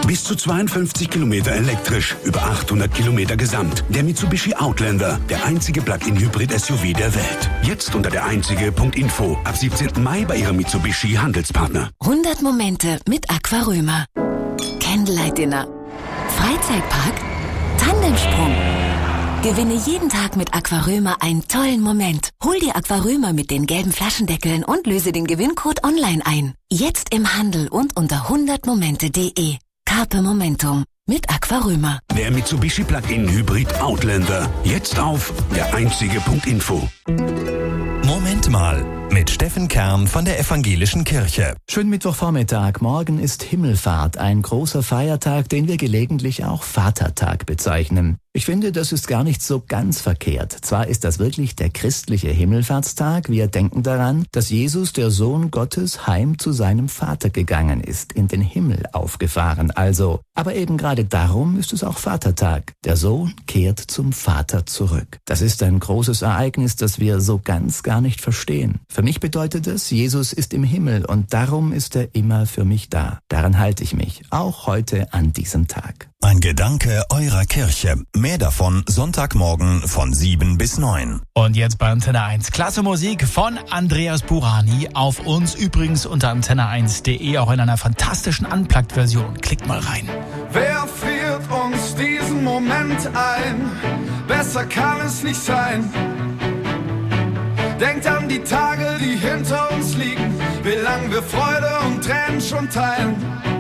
Bis zu 52 Kilometer elektrisch, über 800 Kilometer gesamt. Der Mitsubishi Outlander, der einzige Plug-in-Hybrid-SUV der Welt. Jetzt unter der einzige.info. Ab 17. Mai bei Ihrem Mitsubishi Handelspartner. 100 Momente mit Aquarömer. Candlelight Dinner. Freizeitpark. Tandemsprung. Gewinne jeden Tag mit Aquarömer einen tollen Moment. Hol dir Aquarömer mit den gelben Flaschendeckeln und löse den Gewinncode online ein. Jetzt im Handel und unter 100momente.de. Carpe Momentum mit Aquarömer. Der Mitsubishi Plug-in Hybrid Outlander. Jetzt auf der einzige.info. Moment mal mit Steffen Kern von der Evangelischen Kirche. Schönen Mittwochvormittag. Morgen ist Himmelfahrt, ein großer Feiertag, den wir gelegentlich auch Vatertag bezeichnen. Ich finde, das ist gar nicht so ganz verkehrt. Zwar ist das wirklich der christliche Himmelfahrtstag. Wir denken daran, dass Jesus, der Sohn Gottes, heim zu seinem Vater gegangen ist, in den Himmel aufgefahren also. Aber eben gerade darum ist es auch Vatertag. Der Sohn kehrt zum Vater zurück. Das ist ein großes Ereignis, das wir so ganz gar nicht verstehen. Für mich bedeutet es, Jesus ist im Himmel und darum ist er immer für mich da. Daran halte ich mich, auch heute an diesem Tag. Ein Gedanke eurer Kirche. Mehr davon Sonntagmorgen von 7 bis 9. Und jetzt bei Antenne 1. Klasse Musik von Andreas Burani. Auf uns übrigens unter antenne1.de, auch in einer fantastischen Unplugged-Version. Klickt mal rein. Wer friert uns diesen Moment ein? Besser kann es nicht sein. Denkt an die Tage, die hinter uns liegen, wie lang wir Freude und Tränen schon teilen.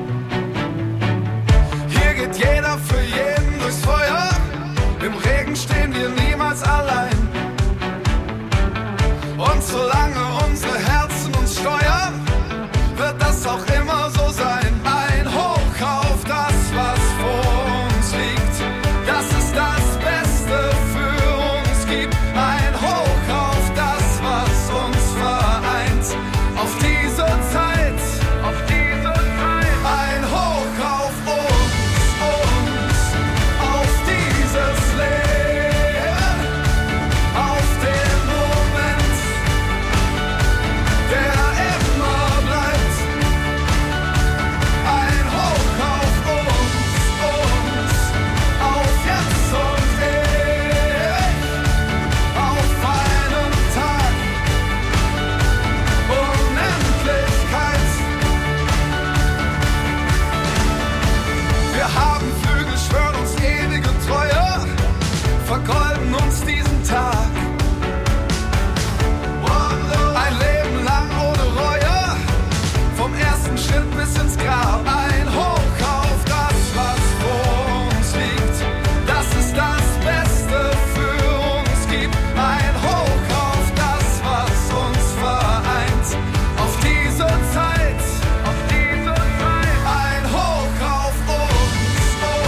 Hier geht jeder für jeden durchs Feuer, im Regen stehen wir niemals allein. Und solange unsere Herzen uns steuern, wird das auch immer so sein. Ein Hoch auf das, was vor uns liegt, das ist das Beste für uns gibt. Ein Hoch auf das, was uns vereint, auf diese Zeit, ein Hoch auf uns, auf dieses Leben, auf den Moment, der immer bleibt. Ein Hoch auf uns, auf jetzt und ewig, auf einen Tag, Unendlichkeit. Wir haben Flügel, schwören uns ewige Treue, vergolden uns diesen Tag. Ein Leben lang ohne Reue, vom ersten Schritt bis ins Grab. Ein Hoch auf das, was vor uns liegt, das ist das Beste für uns gibt. Ein Hoch auf das, was uns vereint, auf diese Zeit, ein Hoch auf uns,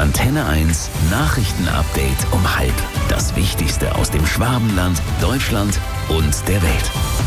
Antenne 1 Nachrichtenupdate um 12:30. Das Wichtigste aus dem Schwabenland, Deutschland und der Welt.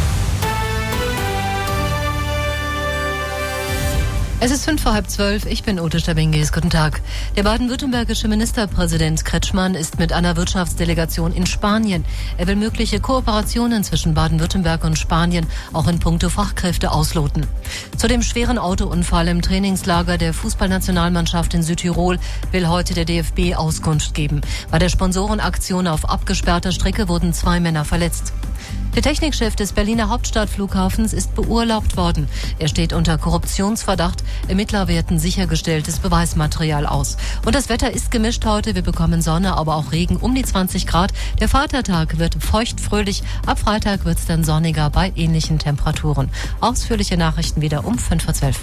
Es ist 11:55, ich bin Ute Stabingis. Guten Tag. Der baden-württembergische Ministerpräsident Kretschmann ist mit einer Wirtschaftsdelegation in Spanien. Er will mögliche Kooperationen zwischen Baden-Württemberg und Spanien auch in puncto Fachkräfte ausloten. Zu dem schweren Autounfall im Trainingslager der Fußballnationalmannschaft in Südtirol will heute der DFB Auskunft geben. Bei der Sponsorenaktion auf abgesperrter Strecke wurden 2 Männer verletzt. Der Technikchef des Berliner Hauptstadtflughafens ist beurlaubt worden. Er steht unter Korruptionsverdacht. Ermittler werten sichergestelltes Beweismaterial aus. Und das Wetter ist gemischt heute. Wir bekommen Sonne, aber auch Regen um die 20 Grad. Der Vatertag wird feuchtfröhlich. Ab Freitag wird es dann sonniger bei ähnlichen Temperaturen. Ausführliche Nachrichten wieder um 11:05.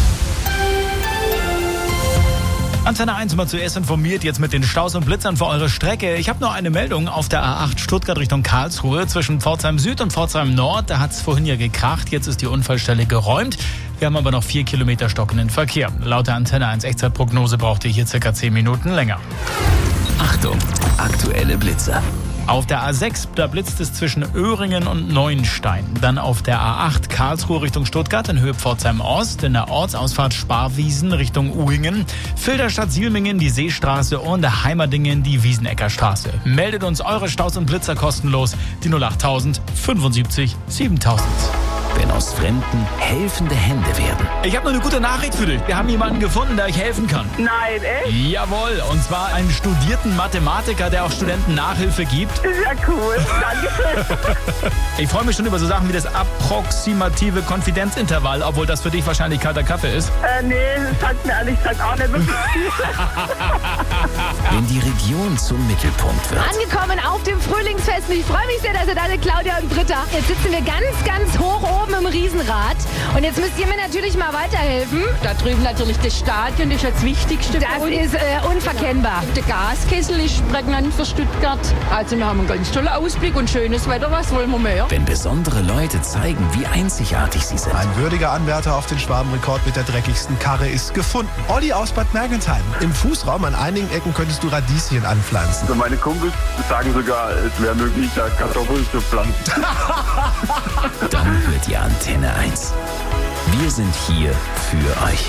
Antenne 1 mal zuerst informiert, jetzt mit den Staus und Blitzern für eure Strecke. Ich habe nur eine Meldung auf der A8 Stuttgart Richtung Karlsruhe zwischen Pforzheim Süd und Pforzheim Nord. Da hat es vorhin ja gekracht, jetzt ist die Unfallstelle geräumt. Wir haben aber noch 4 Kilometer stockenden Verkehr. Laut der Antenne 1 Echtzeitprognose braucht ihr hier circa 10 Minuten länger. Achtung, aktuelle Blitzer. Auf der A6, da blitzt es zwischen Öhringen und Neuenstein. Dann auf der A8 Karlsruhe Richtung Stuttgart in Höhe Pforzheim Ost, in der Ortsausfahrt Sparwiesen Richtung Uhingen, Filderstadt-Sielmingen die Seestraße und der Heimerdingen die Wiesenecker Straße. Meldet uns eure Staus und Blitzer kostenlos, die 08000 75 7000. Wenn aus Fremden helfende Hände werden. Ich habe noch eine gute Nachricht für dich. Wir haben jemanden gefunden, der euch helfen kann. Nein, echt? Jawohl, und zwar einen studierten Mathematiker, der auch Studenten Nachhilfe gibt. Das ist ja cool, danke. Ich freue mich schon über so Sachen wie das approximative Konfidenzintervall, obwohl das für dich wahrscheinlich kalter Kaffee ist. Nee, das sagt mir ehrlich gesagt auch nicht wirklich viel. Wenn die Region zum Mittelpunkt wird. Angekommen auf dem Frühlingsfest. Ich freue mich sehr, dass ihr da seid, Claudia und Britta. Jetzt sitzen wir ganz hoch oben im Riesenrad. Und jetzt müsst ihr mir natürlich mal weiterhelfen. Da drüben natürlich das Stadion, das ist das Wichtigste. Das ist unverkennbar. Der Gaskessel ist prägnant für Stuttgart. Also wir haben einen ganz tollen Ausblick und schönes Wetter. Was wollen wir mehr? Wenn besondere Leute zeigen, wie einzigartig sie sind. Ein würdiger Anwärter auf den Schwabenrekord mit der dreckigsten Karre ist gefunden. Olli aus Bad Mergentheim. Im Fußraum an einigen Ecken könntest du Radieschen anpflanzen. Also meine Kumpels sagen sogar, es wäre möglich, da Kartoffeln zu pflanzen. Dann hört ihr Antenne 1. Wir sind hier für euch.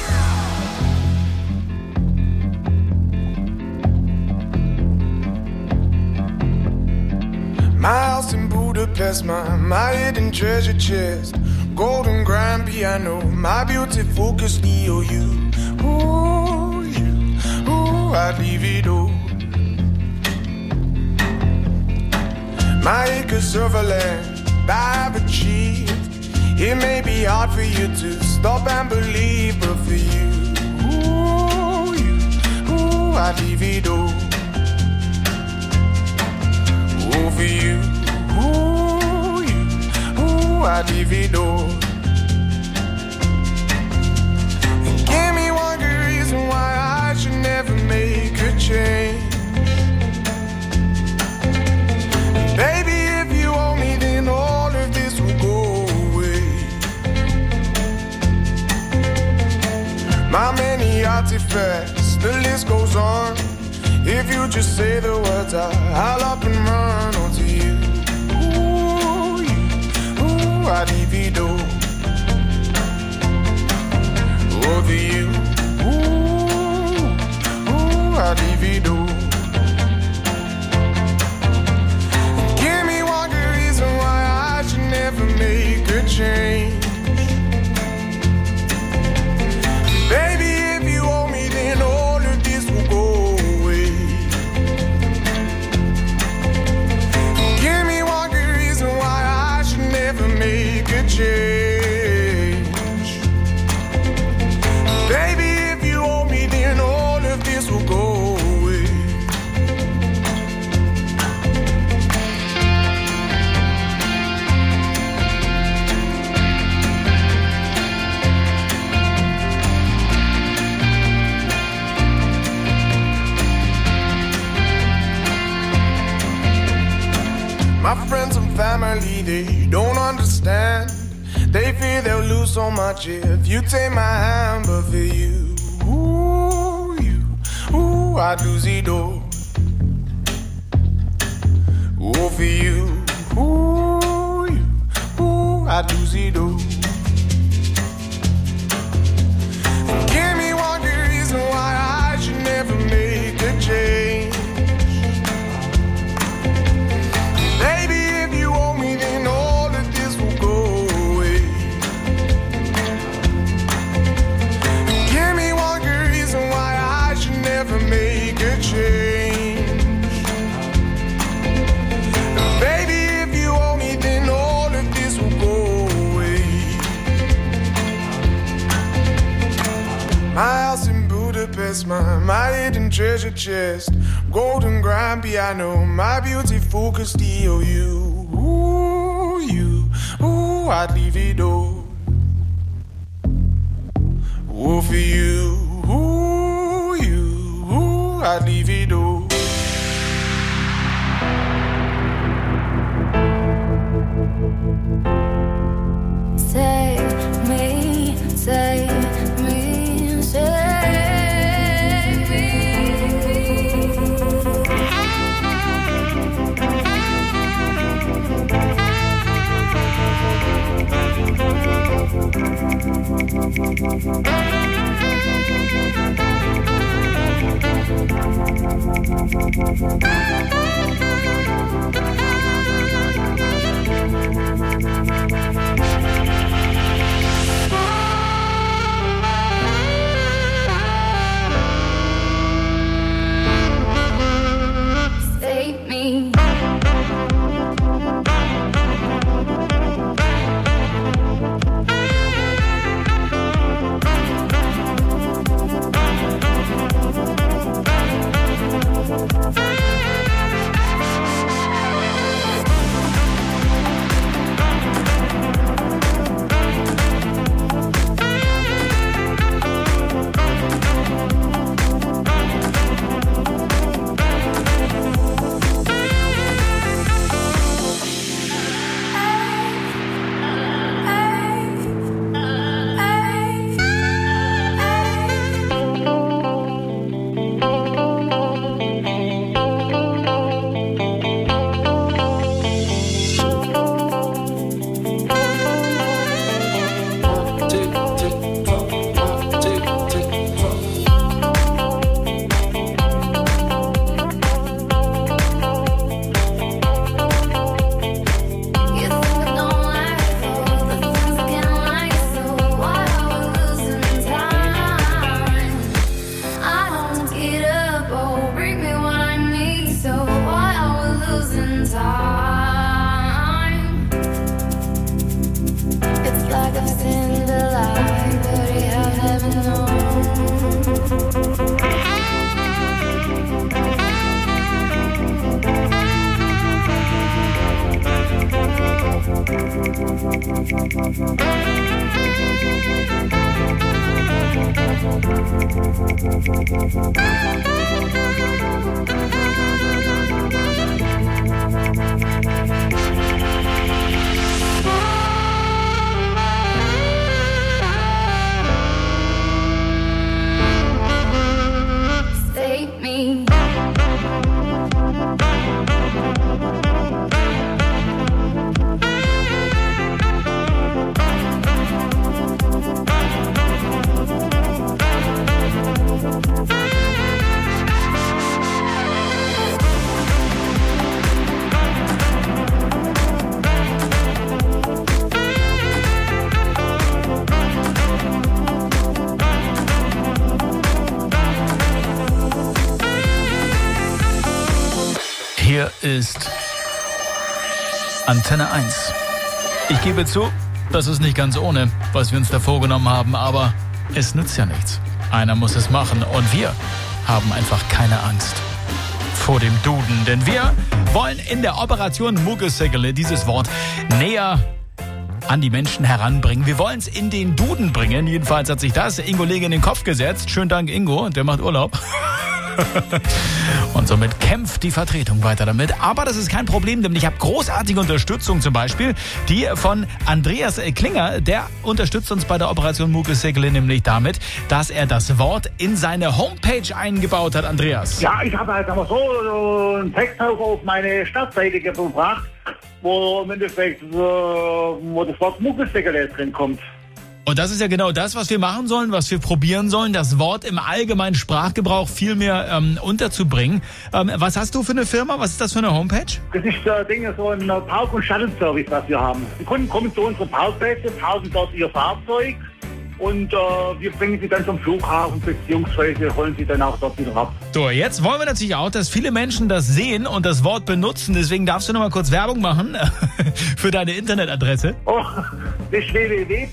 My house in Budapest, my hidden treasure chest, golden grand piano, my beauty focused EOU. Ooh, I'd leave it all. My acres of land I've achieved. It may be hard for you to stop and believe, but for you, I'd leave it all. Oh, for you, I'd leave it all. And give me one good reason why I should never make a change. Baby, if you owe me, then all of this will go away. My many artifacts, the list goes on. If you just say the words, I'll up and run onto you. I'd leave it all. Over you. I'd leave it all. Give me one good reason why I should never make a change. Baby, if you owe me, then all of this will go away. Give me one good reason why I should never make a change. Baby, if you owe me, then all of this will go away. My friends and family, they don't understand. They fear they'll lose so much if you take my hand, but for you, I I'd lose it all. Oh, for you, I'd lose it all. Give me one good reason why I should never make a change. Baby, if you owe me, then all of this will go away. Give me one good reason why I should never make a change. Baby, if you owe me, then all of this will go away. My house in Budapest, my hidden treasure chest, golden grand piano, my beautiful Castillo. I'd leave it all. Oh, for you, I'd leave it all. Save me, save me, save me. Save me. Save me. Hier ist Antenne 1. Ich gebe zu, das ist nicht ganz ohne, was wir uns da vorgenommen haben, aber es nützt ja nichts. Einer muss es machen und wir haben einfach keine Angst vor dem Duden, denn wir wollen in der Operation Muggesäckele dieses Wort näher an die Menschen heranbringen. Wir wollen es in den Duden bringen. Jedenfalls hat sich das Ingo Lege in den Kopf gesetzt. Schönen Dank, Ingo. Der macht Urlaub. Und somit kämpft die Vertretung weiter damit. Aber das ist kein Problem, denn ich habe großartige Unterstützung, zum Beispiel die von Andreas Klinger. Der unterstützt uns bei der Operation Muckesäckle nämlich damit, dass er das Wort in seine Homepage eingebaut hat. Andreas. Ja, ich habe halt aber so einen Text auf meine Startseite gebracht, wo im Endeffekt wo das Wort Muckesäckle drin kommt. Und das ist ja genau das, was wir machen sollen, was wir probieren sollen, das Wort im allgemeinen Sprachgebrauch viel mehr unterzubringen. Was hast du für eine Firma? Was ist das für eine Homepage? Das ist so ein Park- und Shuttle-Service, was wir haben. Die Kunden kommen zu unseren Parkplätzen, parken dort ihr Fahrzeug und wir bringen sie dann zum Flughafen beziehungsweise holen sie dann auch dort wieder ab. So, jetzt wollen wir natürlich auch, dass viele Menschen das sehen und das Wort benutzen. Deswegen darfst du noch mal kurz Werbung machen für deine Internetadresse. Oh, das ist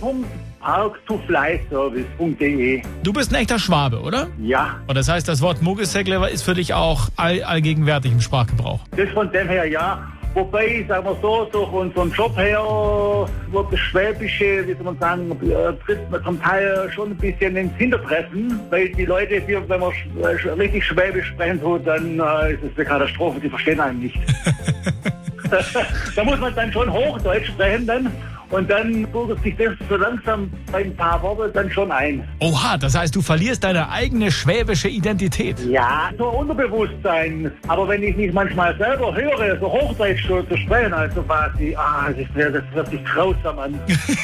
www.park2flyservice.de. Du bist ein echter Schwabe, oder? Ja. Und das heißt, das Wort Muckesäckle ist für dich auch allgegenwärtig im Sprachgebrauch? Das von dem her ja. Wobei, sagen wir so, durch unseren Job her wird das Schwäbische, wie soll man sagen, tritt man zum Teil schon ein bisschen ins Hintertreffen, weil die Leute, wenn man richtig Schwäbisch sprechen tut, dann ist es eine Katastrophe, die verstehen einen nicht. Da muss man dann schon Hochdeutsch sprechen dann. Und dann bürgert sich das so langsam bei ein paar Worten dann schon ein. Oha, das heißt, du verlierst deine eigene schwäbische Identität. Ja, so Unterbewusstsein. Aber wenn ich mich manchmal selber höre, so Hochdeutsch zu sprechen, also quasi, das hört sich grausam an.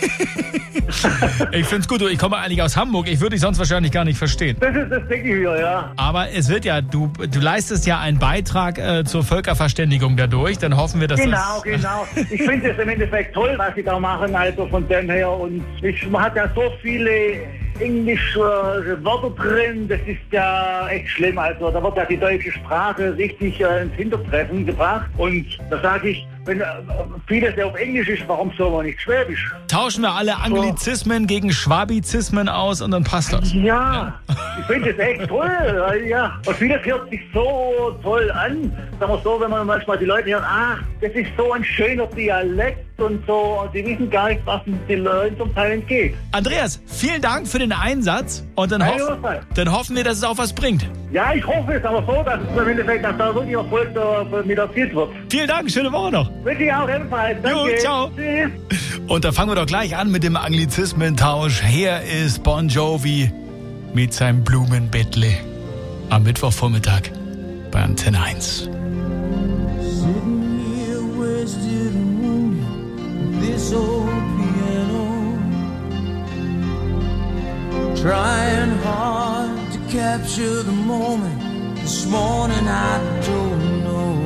Ich find's gut, ich komme eigentlich aus Hamburg, ich würde dich sonst wahrscheinlich gar nicht verstehen. Das ist das Ding hier, ja. Aber es wird ja, du leistest ja einen Beitrag zur Völkerverständigung dadurch, dann hoffen wir, dass Genau. Ich finde es im Endeffekt toll, was sie da machen. Also von dem her, und man hat ja so viele englische Wörter drin, das ist ja echt schlimm. Also da wird ja die deutsche Sprache richtig ins Hintertreffen gebracht. Und da sage ich, wenn vieles ja auf Englisch ist, warum soll man nicht Schwäbisch? Tauschen wir alle Anglizismen gegen Schwabizismen aus und dann passt das. Ja. Ich finde das echt toll. Ja. Und vieles hört sich so toll an. Sagen wir so, wenn man manchmal die Leute hört, das ist so ein schöner Dialekt und so, und die wissen gar nicht, was den Leuten zum Teil entgeht. Andreas, vielen Dank für den Einsatz und dann hoffen wir, dass es auch was bringt. Ja, ich hoffe es, aber so, dass es im Endeffekt, dass da wirklich Erfolg mit erzielt wird. Vielen Dank, schöne Woche noch. Wünsche ich auch ebenfalls. Danke. Jo, ciao. Tschüss. Und da fangen wir doch gleich an mit dem Anglizismentausch. Hier ist Bon Jovi mit seinem Blumenbettle am Mittwochvormittag bei Antenne 1. This old piano, trying hard to capture the moment. This morning I don't know,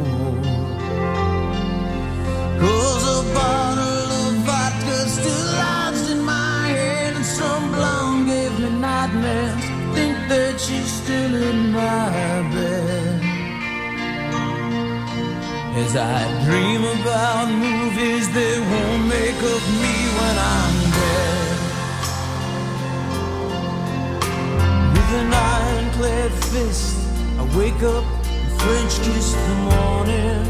'cause a bottle of vodka still lodged in my head, and some blonde gave me nightmares. Think that she's still in my bed. As I dream about movies that won't make of me when I'm dead. With an ironclad fist, I wake up and French kiss the morning,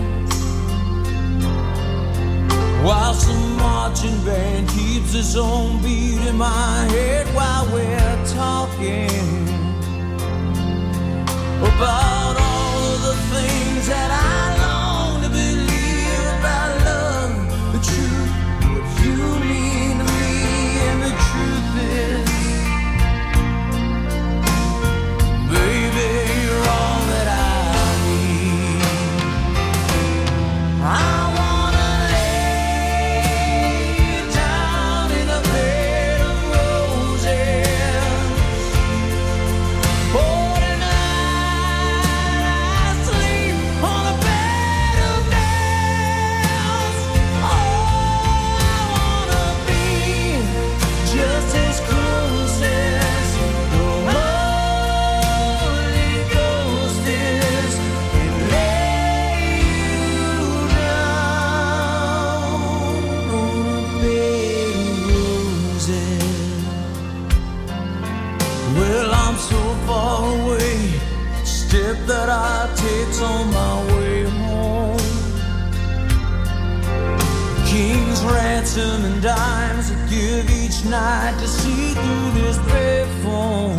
while some marching band keeps its own beat in my head while we're talking about all of the things that I long to believe about love, the truth, what you mean to me, and the truth is, baby, you're all that I need. I wanna lay down in a bed of roses. Oh, tonight I sleep on a bed of nails. Oh, I wanna be just as close as the Holy Ghost is, and lay you down on a bed of roses. Well, I'm so far away, step that I take's on my way home. King's ransom and dimes I give each night to see through this payphone.